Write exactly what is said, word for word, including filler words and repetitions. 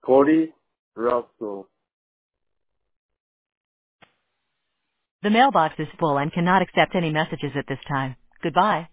Cody Russell. The mailbox is full and cannot accept any messages at this time. Goodbye.